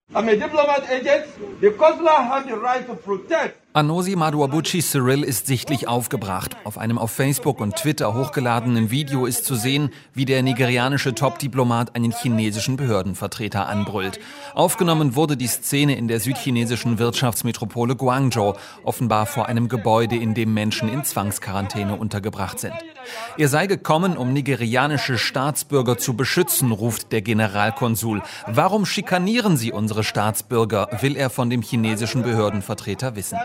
Anosi Maduabuchi Cyril ist sichtlich aufgebracht. Auf einem auf Facebook und Twitter hochgeladenen Video ist zu sehen, wie der nigerianische Top-Diplomat einen chinesischen Behördenvertreter anbrüllt. Aufgenommen wurde die Szene in der südchinesischen Wirtschaftsmetropole Guangzhou, offenbar vor einem Gebäude, in dem Menschen in Zwangsquarantäne untergebracht sind. Er sei gekommen, um nigerianische Staatsbürger zu beschützen, ruft der Generalkonsul. Warum schikanieren Sie unsere Staatsbürger, will er von dem chinesischen Behördenvertreter wissen.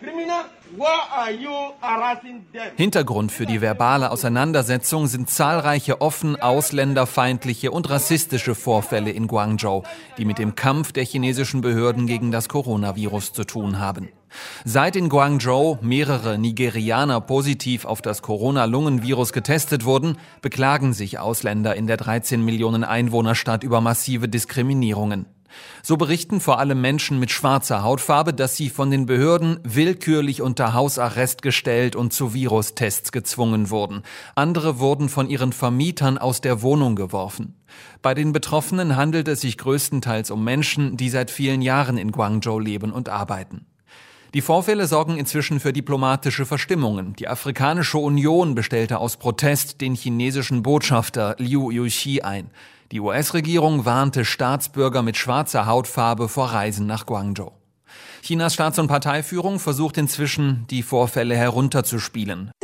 Hintergrund für die verbale Auseinandersetzung sind zahlreiche offen ausländerfeindliche und rassistische Vorfälle in Guangzhou, die mit dem Kampf der chinesischen Behörden gegen das Coronavirus zu tun haben. Seit in Guangzhou mehrere Nigerianer positiv auf das Corona-Lungenvirus getestet wurden, beklagen sich Ausländer in der 13 Millionen Einwohnerstadt über massive Diskriminierungen. So berichten vor allem Menschen mit schwarzer Hautfarbe, dass sie von den Behörden willkürlich unter Hausarrest gestellt und zu Virustests gezwungen wurden. Andere wurden von ihren Vermietern aus der Wohnung geworfen. Bei den Betroffenen handelt es sich größtenteils um Menschen, die seit vielen Jahren in Guangzhou leben und arbeiten. Die Vorfälle sorgen inzwischen für diplomatische Verstimmungen. Die Afrikanische Union bestellte aus Protest den chinesischen Botschafter Liu Yuxi ein. Die US-Regierung warnte Staatsbürger mit schwarzer Hautfarbe vor Reisen nach Guangzhou. Chinas Staats- und Parteiführung versucht inzwischen, die Vorfälle herunterzuspielen.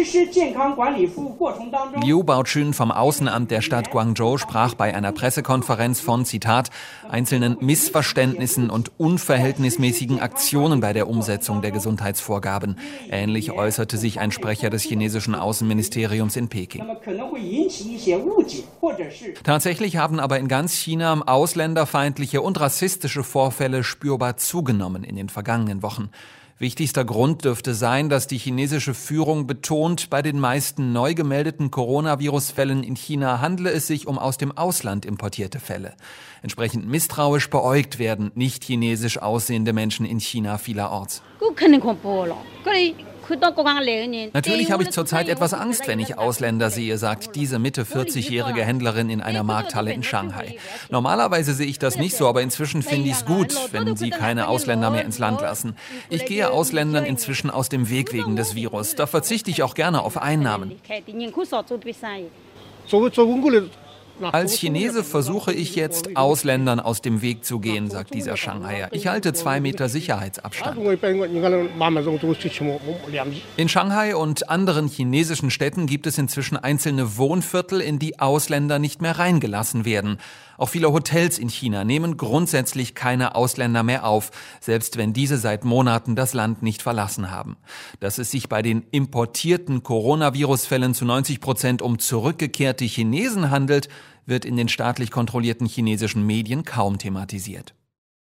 Liu Baochun vom Außenamt der Stadt Guangzhou sprach bei einer Pressekonferenz von, Zitat, einzelnen Missverständnissen und unverhältnismäßigen Aktionen bei der Umsetzung der Gesundheitsvorgaben. Ähnlich äußerte sich ein Sprecher des chinesischen Außenministeriums in Peking. Tatsächlich haben aber in ganz China ausländerfeindliche und rassistische Vorfälle spürbar zugenommen in den vergangenen Wochen. Wichtigster Grund dürfte sein, dass die chinesische Führung betont, bei den meisten neu gemeldeten Coronavirus-Fällen in China handle es sich um aus dem Ausland importierte Fälle. Entsprechend misstrauisch beäugt werden nicht chinesisch aussehende Menschen in China vielerorts. Natürlich habe ich zurzeit etwas Angst, wenn ich Ausländer sehe, sagt diese Mitte 40-jährige Händlerin in einer Markthalle in Shanghai. Normalerweise sehe ich das nicht so, aber inzwischen finde ich es gut, wenn sie keine Ausländer mehr ins Land lassen. Ich gehe Ausländern inzwischen aus dem Weg wegen des Virus. Da verzichte ich auch gerne auf Einnahmen. Als Chinese versuche ich jetzt, Ausländern aus dem Weg zu gehen, sagt dieser Shanghaier. Ich halte 2 Meter Sicherheitsabstand. In Shanghai und anderen chinesischen Städten gibt es inzwischen einzelne Wohnviertel, in die Ausländer nicht mehr reingelassen werden. Auch viele Hotels in China nehmen grundsätzlich keine Ausländer mehr auf, selbst wenn diese seit Monaten das Land nicht verlassen haben. Dass es sich bei den importierten Coronavirus-Fällen zu 90% um zurückgekehrte Chinesen handelt, wird in den staatlich kontrollierten chinesischen Medien kaum thematisiert.